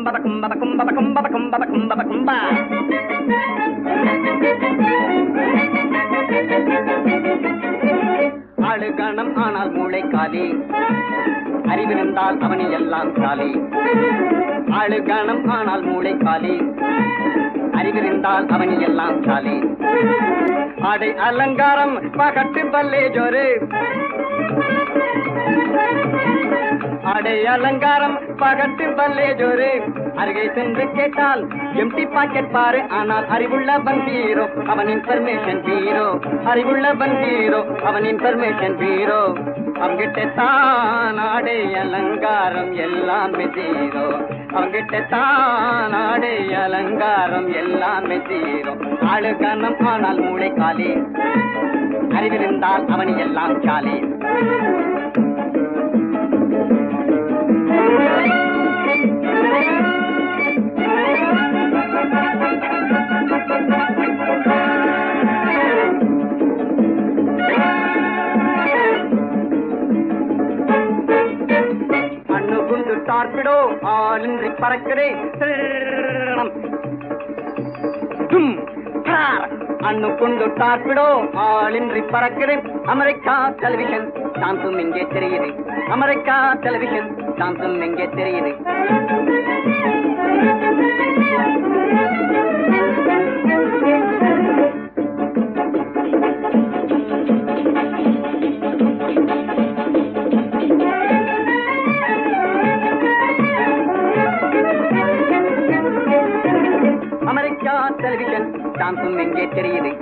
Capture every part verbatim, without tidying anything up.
கும்பத கும்பத கும்பத கும்பத கும்பத கும்பத கும்பா. ஆளு கணம் ஆனால் மூளை காலி, அறிவிருந்தால் அவனில் எல்லாம் காலி. ஆளு கணம் ஆனால் மூளை காலி, அறிவிருந்தால் அவனில் எல்லாம் காலி. ஆடை அலங்காரம் பகட்டு பல்லே ஜோரு, ஆடை அலங்காரம் பகட்டு பல்லே ஜோரு. அருகே சென்று கேட்டால் எம்டி பாக்கெட் பாரு, ஆனால் அறிவுள்ள பந்தீரோ அவன் இன்ஃபர்மேஷன் பீரோ. அறிவுள்ள பந்தீரோ அவன் இன்ஃபர்மேஷன் பீரோ. அவங்கிட்ட தான் ஆடை அலங்காரம் எல்லாமே ஜீரோ. அவங்கிட்ட தான் ஆடை அலங்காரம் எல்லாமே ஜீரோ. ஆளு கனம் ஆனால் மூளை காலி, அறிவிருந்தால் அவனி எல்லாம் சாலி. அண்ணு குண்டு டார்பிடோ ஆளின்றி பறக்கிறே. அண்ணு குண்டு டார்பிடோ ஆளின்றி பறக்கிறேன். அமெரிக்கா டெலிவிஷன் சாம்சும் எங்கே தெரியுது. அமெரிக்கா டெலிவிஷன் சாம்சும் எங்கே தெரியுது. அமெரிக்கா டெலிவிஷன் சாம்சும் எங்கே தெரியுது.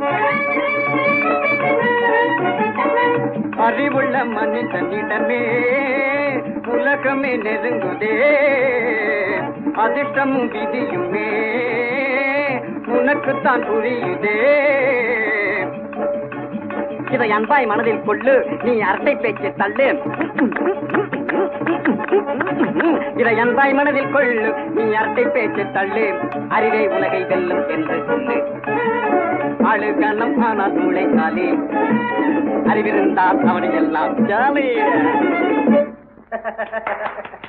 அறிவுள்ள மனிதனிடமே உலகமே நெருங்குதே. அதிர்ஷ்டமும் விதியுமே உனக்குத்தான் புரியுதே. இதை அன்பாய் மனதில் கொள்ளு, நீ அரட்டை பேச்சு தள்ளு. இதை அன்பாய் மனதில் கொள்ளு, நீ அரட்டை பேச்சு தள்ளு. அறிவை உலகை வெல்லும் என்று சொல்லு. ஆளு கனம் ஆனால் மூளை காலி, அறிவிருந்தால் அவனை எல்லாம் ஜாலி.